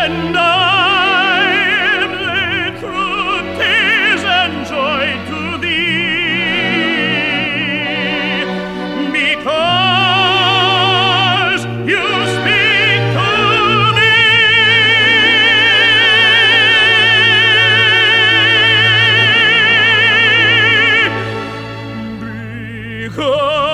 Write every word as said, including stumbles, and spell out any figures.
and I'm led through tears and joy to thee, because you speak to me, because